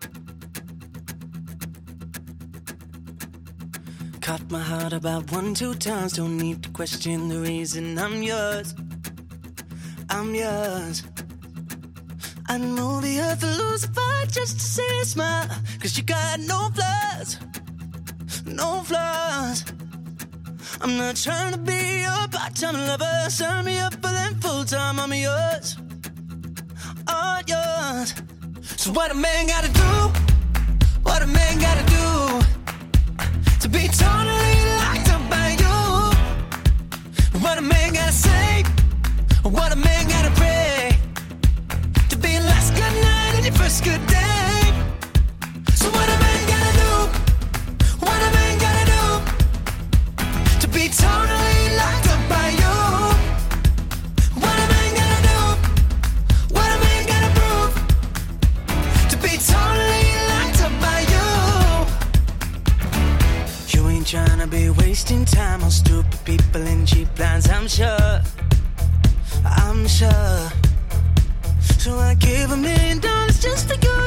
Caught my heart about 1-2 times. Don't need to question the reason I'm yours. I'm yours. I'd move the earth and lose a fight just to see a smile. Cause you got no flaws. No flaws. I'm not trying to be your part-time lover. Sign me up for them full-time. I'm yours. All yours. So what a man gotta do? What a man gotta do to be totally locked up by you? What a man gotta say? What a man gotta pray to be your last good night and your first good day? So what a man gotta do? What a man gotta do to be totally locked up by you? What a man gotta do? What a man gotta prove to be totally locked up by you? You ain't tryna be wasting time on stupid people and cheap lines, I'm sure. I'm sure. So I give $1 million just for you.